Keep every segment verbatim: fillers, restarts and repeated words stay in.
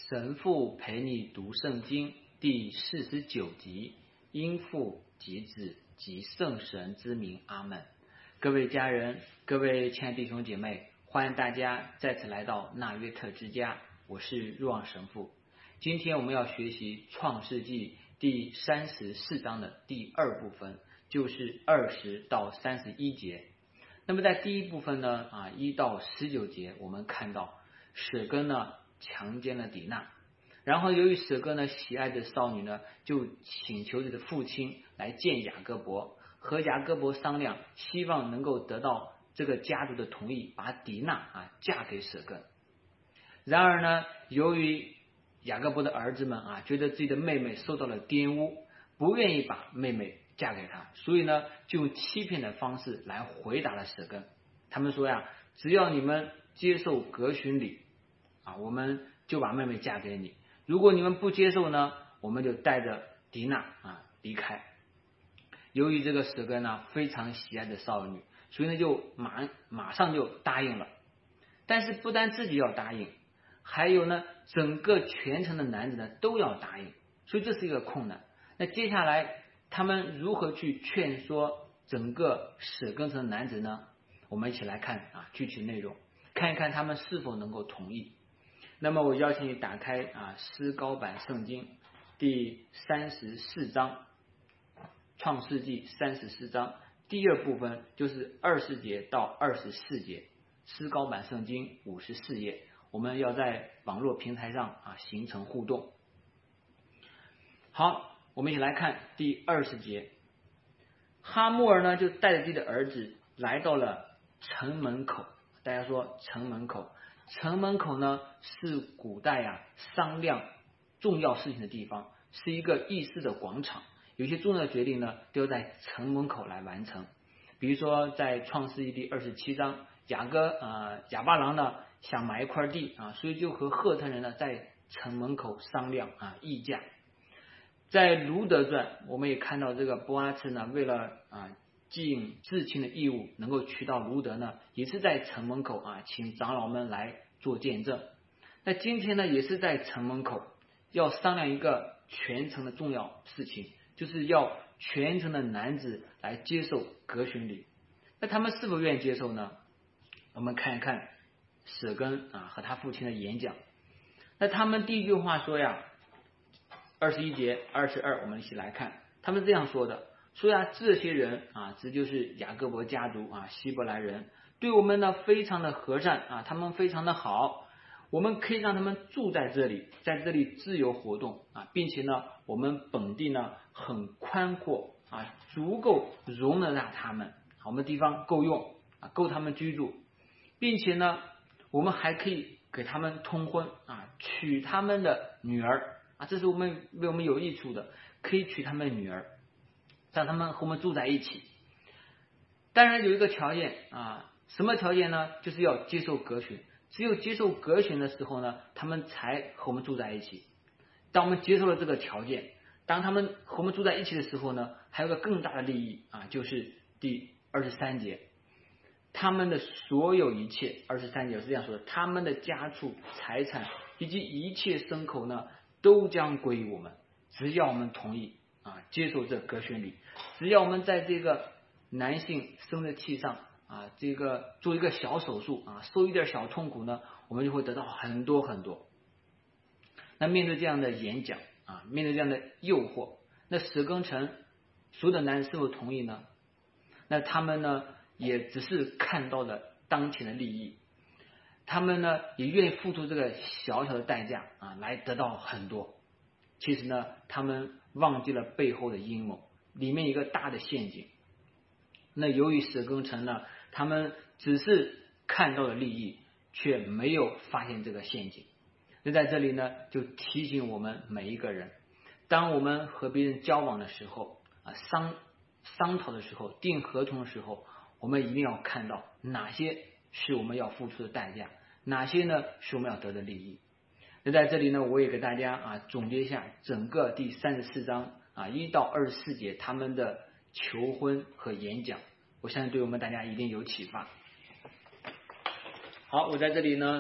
神父陪你读圣经第四十九集，因父及子及圣神之名，阿们。各位家人，各位亲爱的弟兄姐妹，欢迎大家再次来到纳约特之家，我是若望神父。今天我们要学习创世纪第三十四章的第二部分，就是二十到三十一节。那么在第一部分呢，啊一到十九节，我们看到舍根呢强奸了底娜，然后由于舍根呢喜爱的少女呢，就请求自己的父亲来见雅各伯，和雅各伯商量，希望能够得到这个家族的同意，把底娜啊嫁给舍根。然而呢，由于雅各伯的儿子们啊觉得自己的妹妹受到了玷污，不愿意把妹妹嫁给他，所以呢就用欺骗的方式来回答了舍根。他们说呀，只要你们接受革许礼啊，我们就把妹妹嫁给你，如果你们不接受呢，我们就带着底娜啊离开。由于这个舍根呢非常喜爱的少女，所以呢就马马上就答应了。但是不但自己要答应，还有呢整个全城的男子呢都要答应，所以这是一个困难。那接下来他们如何去劝说整个舍根城的男子呢？我们一起来看啊具体内容，看一看他们是否能够同意。那么我邀请你打开啊诗高版圣经第三十四章，创世纪三十四章第二部分，就是二十节到二十四节，诗高版圣经五十四页，我们要在网络平台上啊形成互动。好，我们一起来看第二十节。哈木尔呢就带着自己的儿子来到了城门口，大家说城门口，城门口呢是古代啊商量重要事情的地方，是一个议事的广场，有些重要的决定呢都要在城门口来完成。比如说在创世纪第二十七章，雅各呃亚巴郎呢想买一块地啊，所以就和赫特人呢在城门口商量啊议价。在卢德传，我们也看到这个波阿次呢为了啊尽至亲的义务，能够娶到卢德呢，也是在城门口啊请长老们来做见证。那今天呢也是在城门口要商量一个全城的重要事情，就是要全城的男子来接受革许礼。那他们是否愿意接受呢？我们看一看舍根啊和他父亲的演讲。那他们第一句话说呀，二十一节二十二，我们一起来看，他们这样说的，说呀，这些人啊，这就是雅各伯家族啊，希伯来人，对我们呢非常的和善啊，他们非常的好，我们可以让他们住在这里，在这里自由活动啊，并且呢，我们本地呢很宽阔啊，足够容得下他们，我们地方够用啊，够他们居住，并且呢，我们还可以给他们通婚啊，娶他们的女儿啊，这是我们为我们有益处的，可以娶他们的女儿，让他们和我们住在一起。当然有一个条件啊，什么条件呢？就是要接受革许，只有接受革许的时候呢，他们才和我们住在一起。当我们接受了这个条件，当他们和我们住在一起的时候呢，还有个更大的利益啊，就是第二十三节，他们的所有一切，二十三节是这样说的，他们的家畜、财产以及一切牲口呢，都将归于我们，只要我们同意啊接受这革许礼，只要我们在这个男性生殖器上啊这个做一个小手术啊，受一点小痛苦呢，我们就会得到很多很多。那面对这样的演讲啊，面对这样的诱惑，那舍根城所有的男人是否同意呢？那他们呢也只是看到了当前的利益，他们呢也愿意付出这个小小的代价啊，来得到很多。其实呢，他们忘记了背后的阴谋，里面一个大的陷阱。那由于舍根城呢，他们只是看到了利益，却没有发现这个陷阱。那在这里呢，就提醒我们每一个人，当我们和别人交往的时候啊，商商讨的时候，订合同的时候，我们一定要看到哪些是我们要付出的代价，哪些呢是我们要得的利益。那在这里呢，我也给大家啊总结一下整个第三十四章啊一到二十四节他们的求婚和演讲，我相信对我们大家一定有启发。好，我在这里呢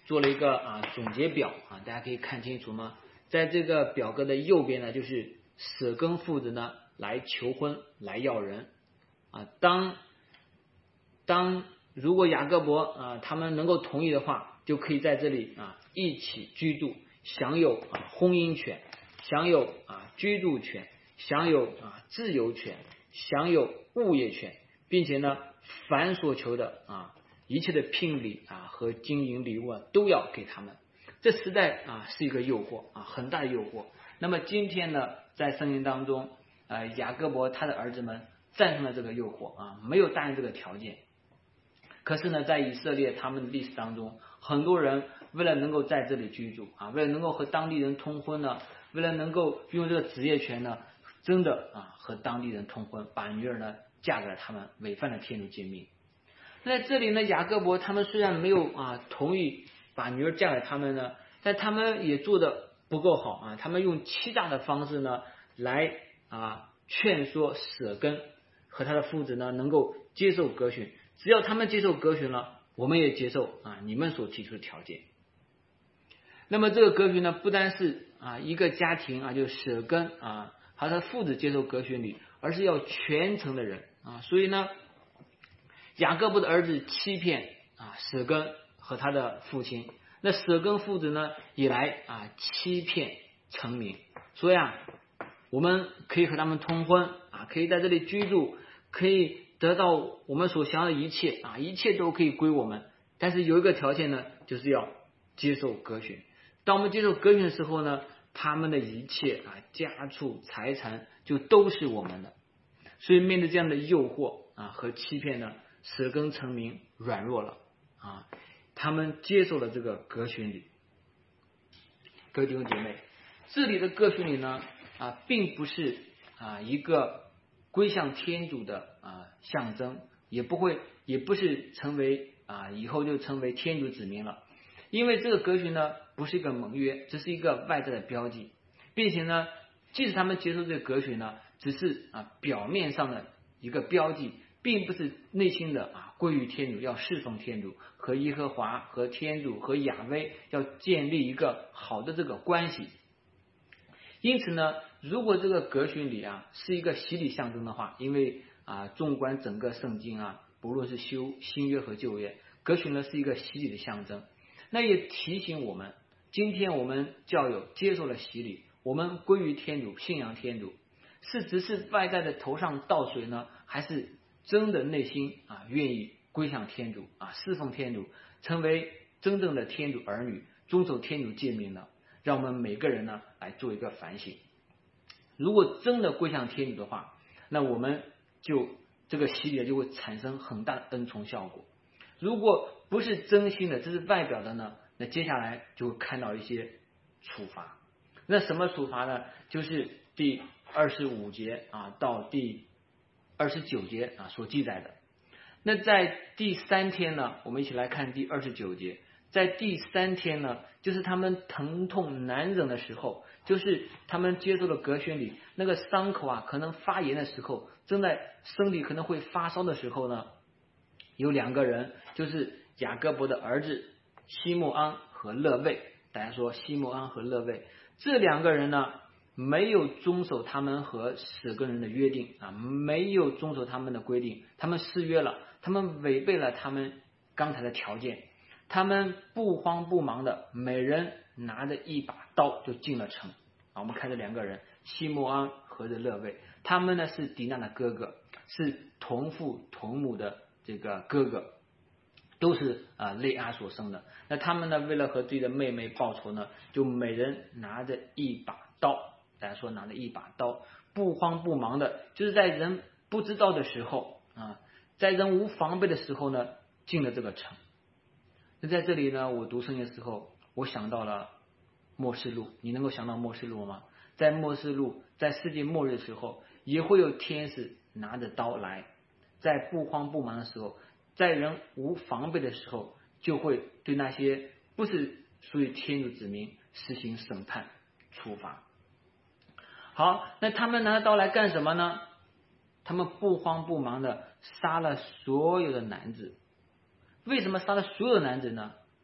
做了一个啊总结表啊，大家可以看清楚吗？在这个表格的右边呢，就是舍根父子呢来求婚来要人啊。当当如果雅各伯啊他们能够同意的话，就可以在这里啊一起居住，享有啊婚姻权，享有啊居住权，享有啊自由权，享有物业权，并且呢凡所求的啊一切的聘礼啊和金银礼物啊都要给他们。这实在啊是一个诱惑啊，很大的诱惑。那么今天呢，在圣经当中，呃，雅各伯他的儿子们战胜了这个诱惑啊，没有答应这个条件。可是呢，在以色列他们的历史当中，很多人为了能够在这里居住啊，为了能够和当地人通婚呢，为了能够用这个职业权呢，真的啊和当地人通婚，把女儿呢嫁给了他们，违反了天主诫命。在这里呢，雅各伯他们虽然没有啊同意把女儿嫁给他们呢，但他们也做的不够好啊，他们用欺诈的方式呢来啊劝说舍根和他的父子呢能够接受割选，只要他们接受割选了，我们也接受啊你们所提出的条件。那么这个割选呢，不单是啊一个家庭啊，就是舍根啊和他的父子接受割选礼，而是要全城的人啊，所以呢，雅各伯的儿子欺骗啊舍根和他的父亲，那舍根父子呢也来啊欺骗臣民，所以啊我们可以和他们通婚啊，可以在这里居住，可以得到我们所想要的一切啊，一切都可以归我们。但是有一个条件呢，就是要接受割选。当我们接受割选的时候呢，他们的一切啊家畜财产就都是我们的。所以面对这样的诱惑啊和欺骗呢，舍根臣民软弱了啊，他们接受了这个割选礼。各位弟兄姐妹，这里的割选礼呢啊，并不是啊一个归向天主的啊象征，也不会也不是成为啊以后就成为天主子民了，因为这个割选呢不是一个盟约，这是一个外在的标记，并且呢，即使他们接受这个割选呢，只是啊表面上的一个标记，并不是内心的啊归于天主，要侍奉天主，和耶和华和天主和亚威要建立一个好的这个关系。因此呢，如果这个割选礼啊是一个洗礼象征的话，因为啊纵观整个圣经啊，不论是修新约和旧约，割选呢是一个洗礼的象征，那也提醒我们，今天我们教友接受了洗礼，我们归于天主，信仰天主，是只是外在的头上倒水呢，还是真的内心啊愿意归向天主啊侍奉天主，成为真正的天主儿女，遵守天主诫命呢？让我们每个人呢来做一个反省。如果真的归向天主的话，那我们就这个洗礼就会产生很大的恩宠效果。如果不是真心的，这是外表的呢，那接下来就会看到一些处罚。那什么处罚呢？就是第二十五节啊到第二十九节啊所记载的。那在第三天呢，我们一起来看第二十九节。在第三天呢，就是他们疼痛难忍的时候，就是他们接受了割选礼，那个伤口啊可能发炎的时候，正在身体可能会发烧的时候呢，有两个人，就是雅各伯的儿子西莫安和勒卫。大家说西莫安和勒卫这两个人呢，没有遵守他们和舍根人的约定啊，没有遵守他们的规定，他们失约了，他们违背了他们刚才的条件。他们不慌不忙的，每人拿着一把刀就进了城啊。我们看这两个人，西莫安和这勒卫，他们呢是狄娜的哥哥，是同父同母的这个哥哥，都是啊肋阿所生的。那他们呢，为了和自己的妹妹报仇呢，就每人拿着一把刀。大家说拿着一把刀，不慌不忙的，就是在人不知道的时候啊，在人无防备的时候呢，进了这个城。那在这里呢，我读圣经的时候，我想到了末世录。你能够想到末世录吗？在末世录，在世界末日的时候，也会有天使拿着刀来，在不慌不忙的时候，在人无防备的时候，就会对那些不是属于天主子民实行审判处罚。好，那他们拿着刀来干什么呢？他们不慌不忙的杀了所有的男子。为什么杀了所有的男子呢？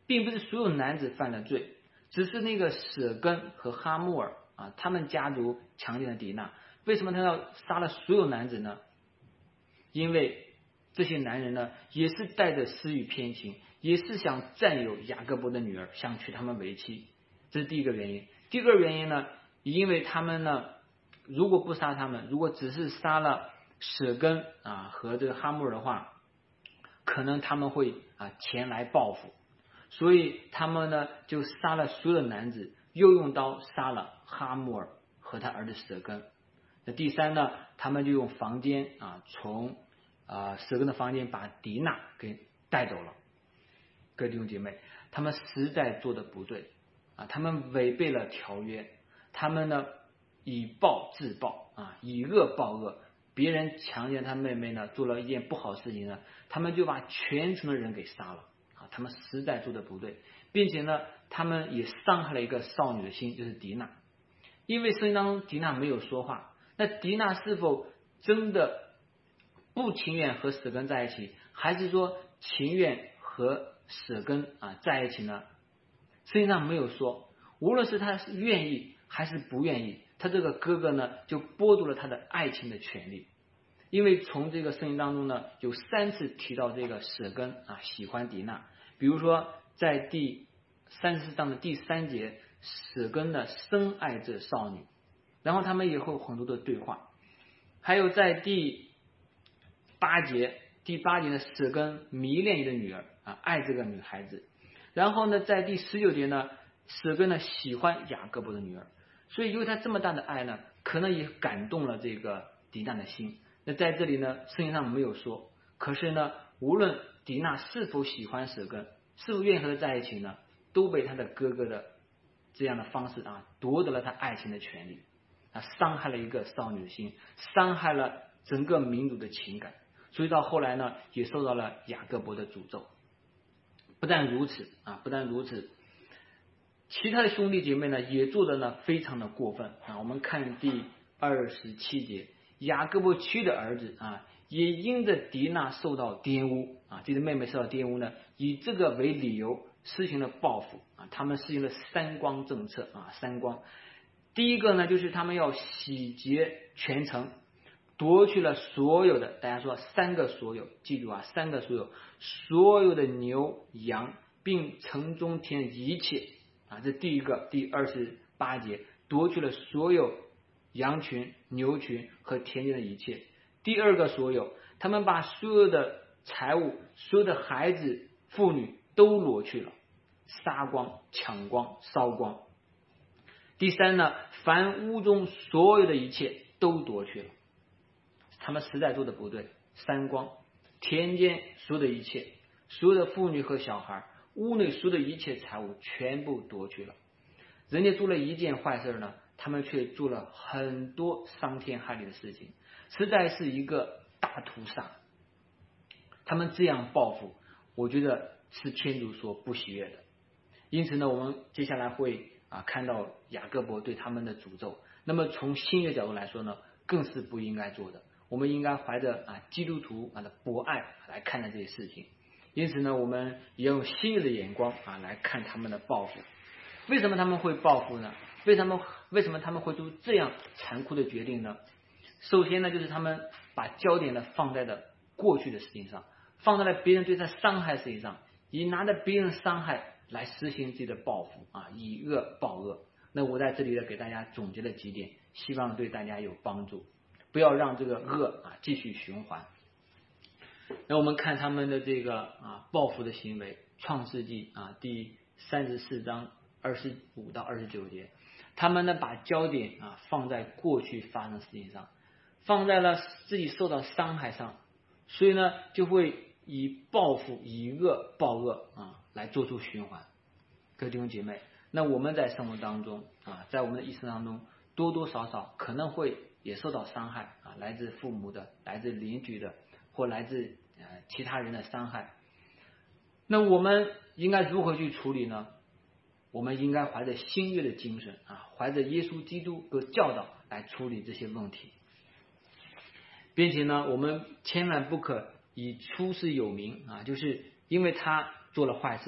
并不是所有男子犯了罪，只是那个舍根和哈木尔啊，他们家族强奸了迪娜。为什么他要杀了所有男子呢？因为这些男人呢，也是带着私欲偏情，也是想占有雅各伯的女儿，想娶她们为妻。这是第一个原因。第二个原因呢，因为他们呢，如果不杀他们，如果只是杀了舍根啊和这个哈木尔的话，可能他们会啊前来报复，所以他们呢就杀了所有的男子，又用刀杀了哈木尔和他儿子舍根。那第三呢，他们就用房间啊从啊舍根的房间把迪娜给带走了。各位弟兄姐妹，他们实在做的不对啊，他们违背了条约，他们呢以暴制暴啊，以恶报恶。别人强奸他妹妹呢，做了一件不好事情呢，他们就把全城的人给杀了啊！他们实在做的不对，并且呢，他们也伤害了一个少女的心，就是迪娜。因为圣经当中迪娜没有说话，那迪娜是否真的不情愿和舍根在一起，还是说情愿和舍根啊在一起呢？圣经上没有说。无论是他是愿意还是不愿意，他这个哥哥呢就剥夺了他的爱情的权利。因为从这个圣经当中呢，有三次提到这个舍根啊喜欢迪娜，比如说在第三十四章的第三节，舍根呢深爱这少女，然后他们也会有很多的对话。还有在第八节，第八节呢，舍根迷恋一个女儿啊，爱这个女孩子。然后呢，在第十九节呢，舍根呢喜欢雅各伯的女儿，所以因为他这么大的爱呢，可能也感动了这个迪娜的心。那在这里呢，圣经上没有说，可是呢，无论迪娜是否喜欢舍根，是否愿意和他在一起呢，都被他的哥哥的这样的方式啊，夺得了他爱情的权利啊，伤害了一个少女的心，伤害了整个民族的情感。所以到后来呢，也受到了雅各伯的诅咒。不但如此啊，不但如此，其他的兄弟姐妹呢也做的呢非常的过分啊。我们看第二十七节，雅各伯其余的儿子啊，也因着迪娜受到玷污啊，这个妹妹受到玷污呢，以这个为理由施行了报复啊。他们实行了三光政策啊，三光。第一个呢，就是他们要洗劫全城，夺去了所有的，大家说三个所有，记住啊，三个所有，所有的牛羊，并城中田一切啊，这第一个，第二十八节，夺去了所有羊群、牛群和田间的一切。第二个所有，他们把所有的财物、所有的孩子、妇女都夺去了，杀光、抢光、烧光。第三呢，凡屋中所有的一切都夺去了。他们实在做的不对，三光，田间所有的一切，所有的妇女和小孩，屋内所有的一切财物全部夺去了。人家做了一件坏事呢，他们却做了很多伤天害理的事情，实在是一个大屠杀。他们这样报复，我觉得是天主所不喜悦的。因此呢，我们接下来会啊看到雅各伯对他们的诅咒。那么从新约角度来说呢，更是不应该做的。我们应该怀着啊基督徒啊的博爱来看待这些事情。因此呢，我们也用新约的眼光啊来看他们的报复。为什么他们会报复呢？为什么为什么他们会做这样残酷的决定呢？首先呢，就是他们把焦点呢放在了过去的事情上，放在了别人对他伤害的事情上，以拿着别人伤害来实行自己的报复啊，以恶报恶。那我在这里呢给大家总结了几点，希望对大家有帮助，不要让这个恶啊继续循环。那我们看他们的这个啊报复的行为，创世纪啊第三十四章二十五到二十九节，他们呢把焦点啊放在过去发生的事情上，放在了自己受到伤害上，所以呢就会以报复、以恶报恶啊来做出循环。各位弟兄姐妹，那我们在生活当中啊，在我们的一生当中，多多少少可能会也受到伤害啊，来自父母的，来自邻居的，或来自呃其他人的伤害。那我们应该如何去处理呢？我们应该怀着新约的精神啊，怀着耶稣基督的教导来处理这些问题，并且呢，我们千万不可以出师有名啊，就是因为他做了坏事呢，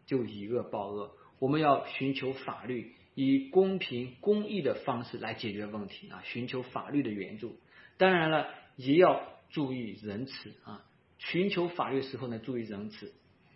就以恶报恶。我们要寻求法律，以公平公义的方式来解决问题啊，寻求法律的援助。当然了，也要注意仁慈啊，寻求法律的时候呢，注意仁慈，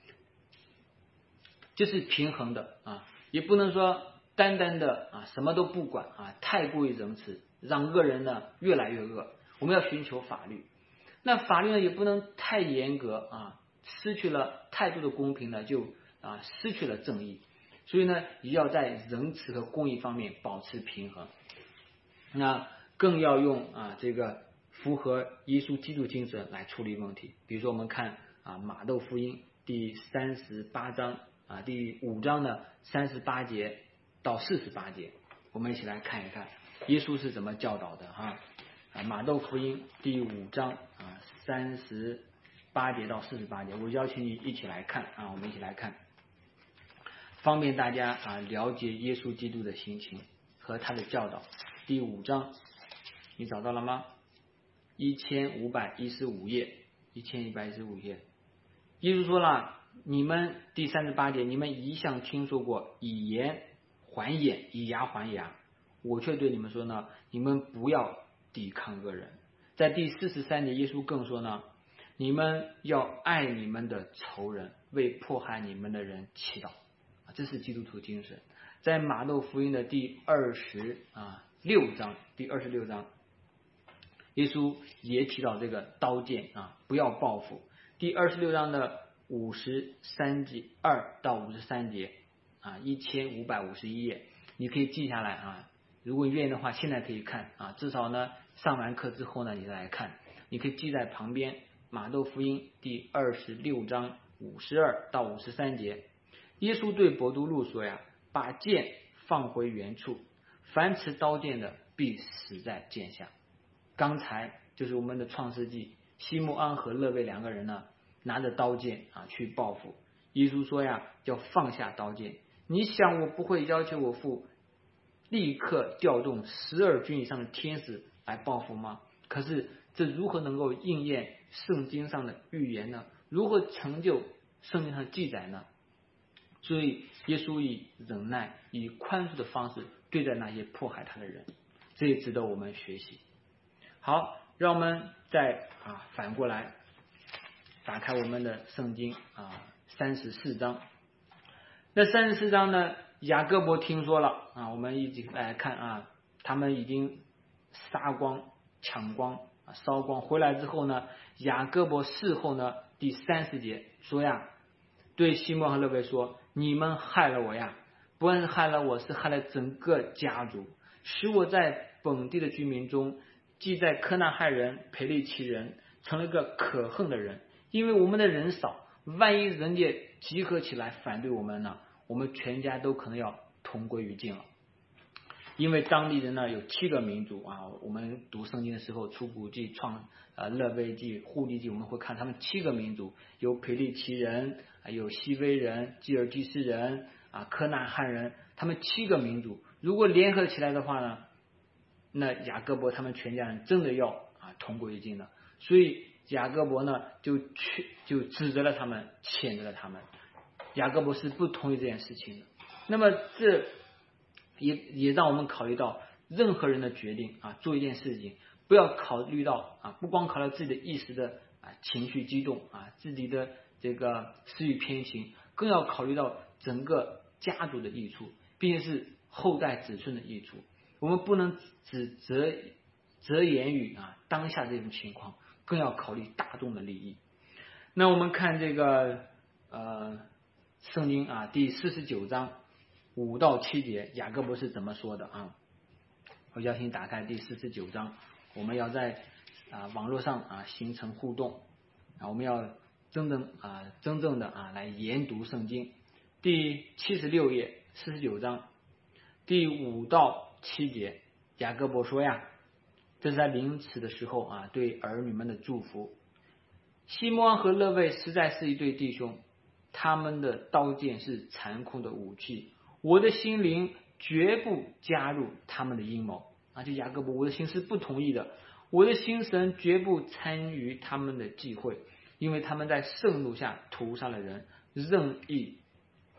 就是平衡的啊，也不能说单单的啊什么都不管啊，太过于仁慈，让恶人呢越来越恶。我们要寻求法律，那法律呢也不能太严格啊，失去了太多的公平呢，就啊失去了正义。所以呢，也要在仁慈和公义方面保持平衡。那更要用啊这个符合耶稣基督精神来处理问题。比如说，我们看啊马窦福音第三十八章啊第五章的三十八节到四十八节，我们一起来看一看耶稣是怎么教导的哈。啊马窦福音第五章啊三十八节到四十八节，我邀请你一起来看啊，我们一起来看。方便大家啊了解耶稣基督的心情和他的教导。第五章，你找到了吗？一千五百一十五页，一千一百一十五页。耶稣说了，你们第三十八节，你们一向听说过以眼还眼，以牙还牙，我却对你们说呢，你们不要抵抗恶人。在第四十三节，耶稣更说呢，你们要爱你们的仇人，为迫害你们的人祈祷。这是基督徒精神。在马窦福音的第二十啊六章，第二十六章，耶稣也提到这个刀剑啊，不要报复。第二十六章的五十三节二到五十三节啊，一千五百五十一页，你可以记下来啊。如果你愿意的话，现在可以看啊，至少呢上完课之后呢，你再来看，你可以记在旁边。马窦福音第二十六章五十二到五十三节。耶稣对伯多禄说呀，把剑放回原处，凡持刀剑的必死在剑下。刚才就是我们的创世纪，西摩安和勒卫两个人呢拿着刀剑啊去报复。耶稣说呀，要放下刀剑。你想我不会要求我父立刻调动十二军以上的天使来报复吗？可是这如何能够应验圣经上的预言呢？如何成就圣经上的记载呢？所以耶稣以忍耐、以宽恕的方式对待那些迫害他的人，这也值得我们学习。好，让我们再啊反过来打开我们的圣经啊三十四章。那三十四章呢，雅各伯听说了啊，我们一起来看啊，他们已经杀光、抢光、啊、烧光，回来之后呢，雅各伯事后呢第三十节说呀，对西摩和勒卫说，你们害了我呀，不但是害了我，是害了整个家族，使我在本地的居民中，既在科纳害人、培利奇人成了一个可恨的人。因为我们的人少，万一人家集合起来反对我们呢，我们全家都可能要同归于尽了。因为当地人呢有七个民族啊，我们读圣经的时候，出谷记、创呃勒未记、户利记，我们会看他们七个民族，有培利奇人，有西威人、基尔基斯人啊、科纳汉人，他们七个民族如果联合起来的话呢，那雅各伯他们全家人真的要啊同归于尽了。所以雅各伯呢就去就指责了他们，谴责了他们。雅各伯是不同意这件事情的。那么这也也让我们考虑到，任何人的决定啊，做一件事情，不要考虑到啊，不光考虑自己的一时的啊情绪激动啊，自己的这个私欲偏情，更要考虑到整个家族的益处，并且是后代子孙的益处。我们不能只责责言语啊当下这种情况，更要考虑大众的利益。那我们看这个呃圣经啊第四十九章五到七节，雅各伯是怎么说的啊？我邀请你打开第四十九章，我们要在啊网络上啊形成互动啊，我们要真正啊真正的啊来研读圣经。第七十六页四十九章第五到七节，雅各伯说呀，这是在临死的时候啊对儿女们的祝福。西摩和勒卫实在是一对弟兄，他们的刀剑是残酷的武器，我的心灵绝不加入他们的阴谋啊！就雅各伯，我的心是不同意的，我的心神绝不参与他们的忌讳，因为他们在盛怒下屠杀了人，任意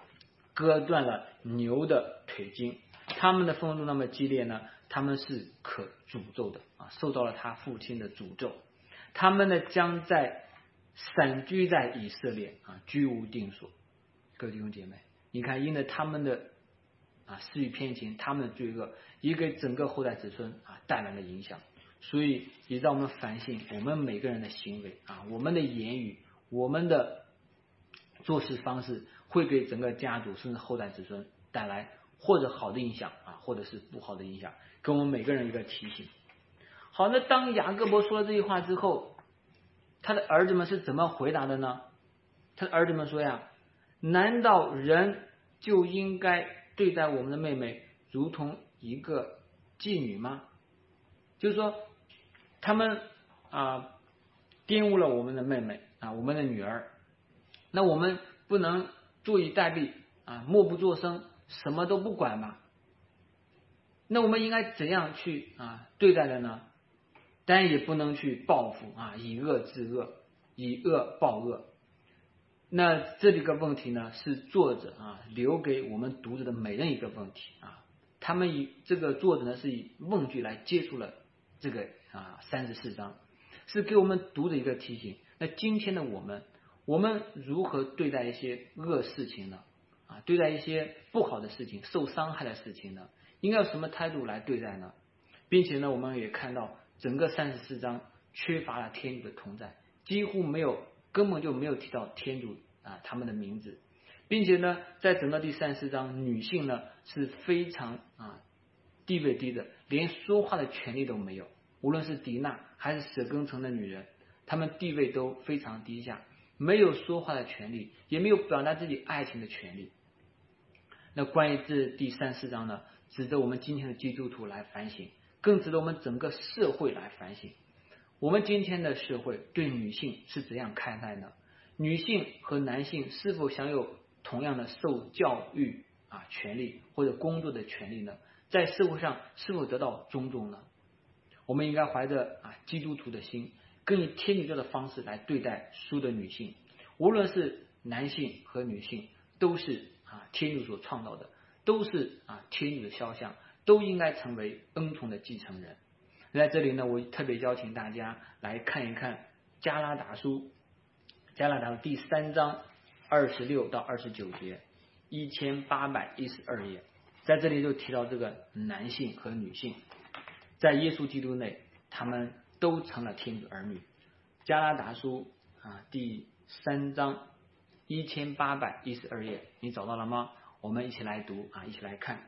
割断了牛的腿筋。他们的愤怒那么激烈呢，他们是可诅咒的啊，受到了他父亲的诅咒。他们呢将在散居在以色列啊，居无定所。各位弟兄姐妹，你看，因着他们的啊私欲偏情，他们的罪恶也给整个后代子孙啊带来了影响。所以也让我们反省我们每个人的行为啊，我们的言语，我们的做事方式，会给整个家族甚至后代子孙带来或者好的影响啊，或者是不好的影响，给我们每个人一个提醒。好，那当雅各伯说了这句话之后，他的儿子们是怎么回答的呢？他的儿子们说呀，难道人就应该对待我们的妹妹如同一个妓女吗？就是说他们啊玷污了我们的妹妹啊，我们的女儿，那我们不能坐以待毙啊，默不作声，什么都不管吗？那我们应该怎样去啊对待的呢？当然也不能去报复啊，以恶制恶，以恶报恶。那这里个问题呢，是作者啊留给我们读者的每人一个问题啊。他们以这个作者呢是以问句来接触了这个啊三十四章，是给我们读的一个提醒。那今天的我们，我们如何对待一些恶事情呢？啊，对待一些不好的事情、受伤害的事情呢？应该有什么态度来对待呢？并且呢，我们也看到整个三十四章缺乏了天主的同在，几乎没有，根本就没有提到天主啊他们的名字，并且呢，在整个第三十四章，女性呢是非常啊地位低的，连说话的权利都没有。无论是狄娜还是舍根城的女人，她们地位都非常低下，没有说话的权利，也没有表达自己爱情的权利。那关于这第三十四章呢，值得我们今天的基督徒来反省，更值得我们整个社会来反省。我们今天的社会对女性是怎样看待呢？女性和男性是否享有同样的受教育啊权利或者工作的权利呢？在社会上是否得到尊重呢？我们应该怀着啊基督徒的心，更以天主教的方式来对待所有的女性，无论是男性和女性，都是啊天主所创造的，都是啊天主的肖像，都应该成为恩宠的继承人。在这里呢，我特别邀请大家来看一看加拉达书，加拉达书第三章二十六到二十九节，一千八百一十二页，在这里就提到这个男性和女性，在耶稣基督内，他们都成了天主儿女。加拉达书啊第三章一千八百一十二页，你找到了吗？我们一起来读啊，一起来看。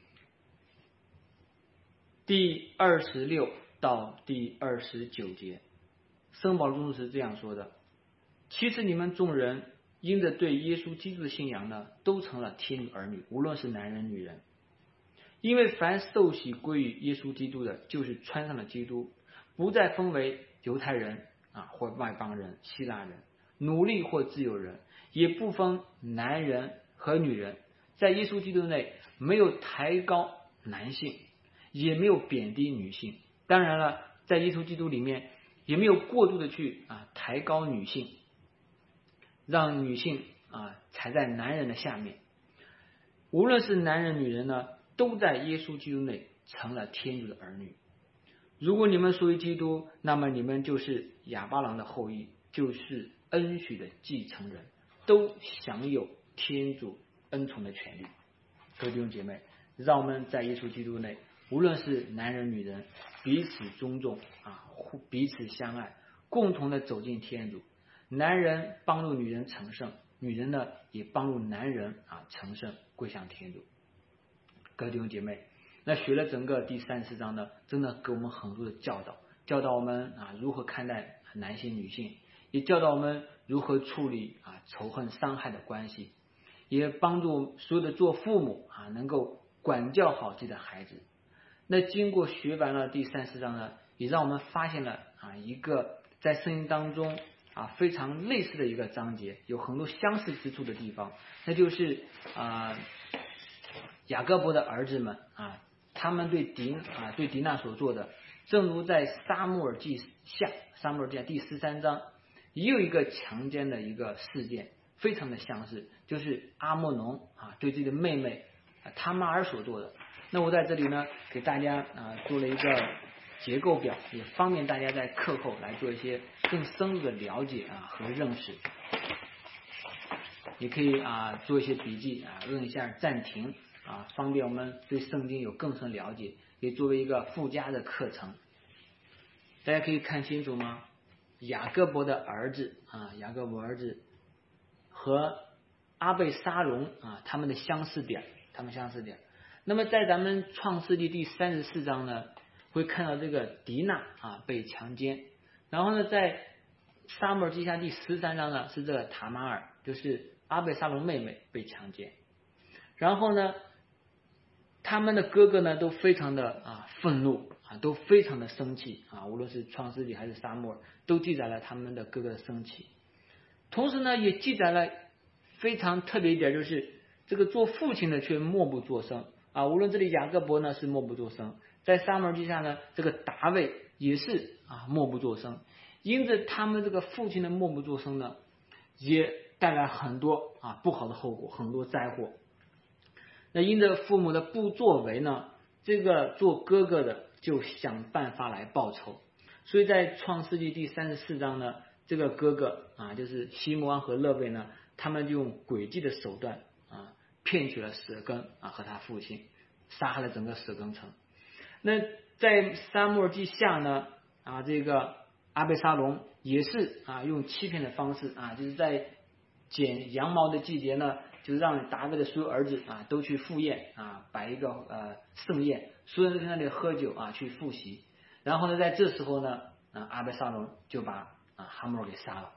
第二十六到第二十九节，圣保罗宗徒是这样说的：其实你们众人因着对耶稣基督的信仰呢，都成了天主儿女，无论是男人女人。因为凡受洗归于耶稣基督的，就是穿上了基督，不再分为犹太人啊或外邦人、希腊人，奴隶或自由人，也不分男人和女人，在耶稣基督内没有抬高男性，也没有贬低女性。当然了，在耶稣基督里面也没有过度的去啊抬高女性，让女性啊踩在男人的下面。无论是男人女人呢，都在耶稣基督内成了天主的儿女。如果你们属于基督，那么你们就是亚巴郎的后裔，就是恩许的继承人，都享有天主恩宠的权利。各位弟兄姐妹，让我们在耶稣基督内，无论是男人女人，彼此尊重啊，彼此相爱，共同的走进天主。男人帮助女人成圣，女人呢也帮助男人啊成圣，归向天主。各位弟兄姐妹，那学了整个第三十四章呢，真的给我们很多的教导，教导我们啊如何看待男性女性，也教导我们如何处理啊仇恨伤害的关系，也帮助所有的做父母啊能够管教好自己的孩子。那经过学完了第三十四章呢，也让我们发现了啊一个在圣经当中啊非常类似的一个章节，有很多相似之处的地方，那就是啊雅各伯的儿子们啊，他们对狄啊对狄娜所做的，正如在撒母耳记下撒母耳记下第十三章也有一个强奸的一个事件， 非常的相似，就是阿莫农啊对自己的妹妹啊他玛尔所做的。那我在这里呢给大家啊做了一个结构表，也方便大家在课后来做一些更深入的了解啊和认识。也可以啊做一些笔记啊，摁一下暂停啊，方便我们对圣经有更深了解，也作为一个附加的课程。大家可以看清楚吗？雅各伯的儿子啊，雅各伯儿子和阿贝沙龙啊，他们的相似点，他们相似点。那么在咱们创世纪第三十四章呢，会看到这个迪娜啊被强奸，然后呢，在撒母耳记下第十三章呢，是这个塔玛尔，就是阿贝沙龙妹妹被强奸。然后呢，他们的哥哥呢都非常的啊愤怒啊，都非常的生气啊，无论是创世纪还是撒母耳，都记载了他们的哥哥的生气。同时呢，也记载了非常特别一点，就是这个做父亲的却默不作声啊。无论这里雅各伯呢是默不作声，在撒母耳记下呢，这个大卫也是啊默不作声。因着他们这个父亲的默不作声呢，也带来很多啊不好的后果，很多灾祸。那因着父母的不作为呢，这个做哥哥的就想办法来报仇。所以在创世纪第三十四章呢，这个哥哥啊，就是西摩安和勒卫呢，他们就用诡计的手段啊，骗取了舍根啊和他父亲，杀害了整个舍根城。那在撒母耳记下呢啊，这个阿贝沙龙也是啊用欺骗的方式啊，就是在剪羊毛的季节呢，就是让大卫的所有儿子啊都去赴宴啊，摆一个呃盛宴，所有人都在那里喝酒啊去赴席。然后呢，在这时候呢，啊阿贝沙龙就把啊哈姆尔给杀了，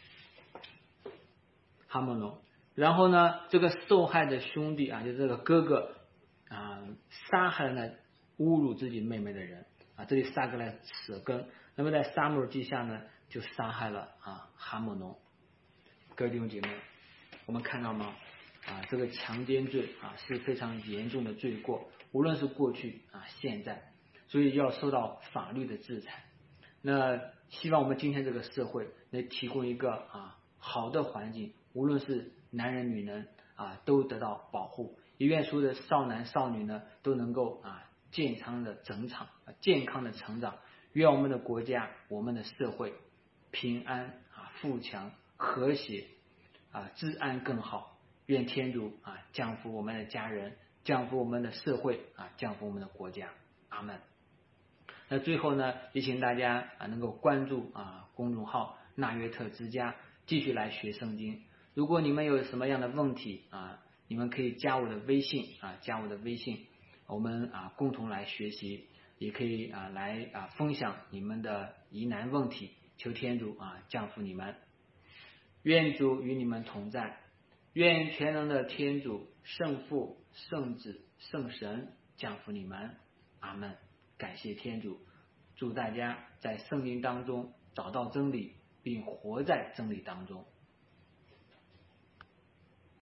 哈姆龙。然后呢，这个受害的兄弟啊，就这个哥哥啊，杀害了那侮辱自己妹妹的人啊，这里杀个了舍根。那么在撒母耳记下呢，就杀害了啊哈姆农。各位弟兄姐妹，我们看到吗？啊，这个强奸罪啊是非常严重的罪过，无论是过去啊现在，所以要受到法律的制裁。那希望我们今天这个社会能提供一个啊好的环境，无论是男人女人啊都得到保护，也愿所有的少男少女呢都能够啊健康的成长，健康的成长。愿我们的国家，我们的社会平安啊富强和谐啊治安更好。愿天主啊降福我们的家人，降福我们的社会啊，降福我们的国家。阿们。那最后呢，也请大家啊能够关注啊公众号纳约特之家，继续来学圣经。如果你们有什么样的问题啊，你们可以加我的微信啊，加我的微信，我们啊共同来学习，也可以啊来啊分享你们的疑难问题。求天主啊降福你们，愿主与你们同在，愿全能的天主圣父、圣子、圣神降福你们。阿们。感谢天主，祝大家在圣灵当中找到真理，并活在真理当中。